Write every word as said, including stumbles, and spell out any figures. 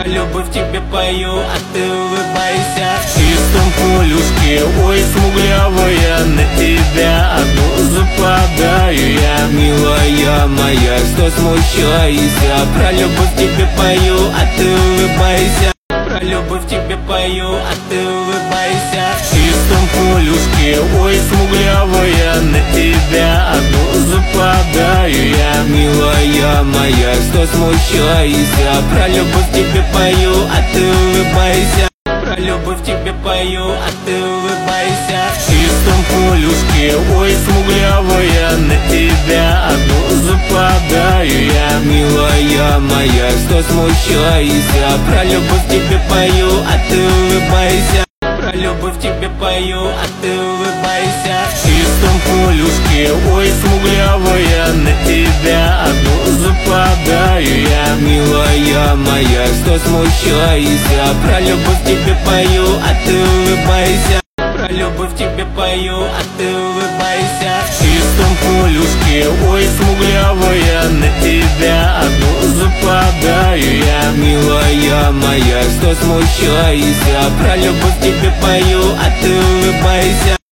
любовь тебе пою, а ты улыбайся. В чистом полюшке, ой, смуглявая, на тебя одну западаю я. Милая моя, что смущайся, про любовь тебе пою, а ты улыбайся. Про любовь тебе пою, а ты улыбайся. В чистом полюшке, ой, смуглявая, на тебя одну западаю я. Милая моя, что смущайся, про любовь тебе пою, а ты улыбайся. Про любовь тебе пою, а ты улыбайся. В чистом полюшке, ой, смуглявая, на тебя одну западаю я. Милая моя, что смущайся, про любовь тебе пою, а ты улыбайся. Про любовь тебе пою, а ты улыбайся. В чистом полюшке, ой, смуглявая, на тебя одну западаю я. Милая моя, что смущайся, про любовь тебе пою, а ты улыбайся. Про любовь тебе пою, а ты улыбайся. В чистом полюшке, ой, смуглявая, на тебя одну западаю я. Милая моя, что смущайся, про любовь тебе пою, а ты улыбайся.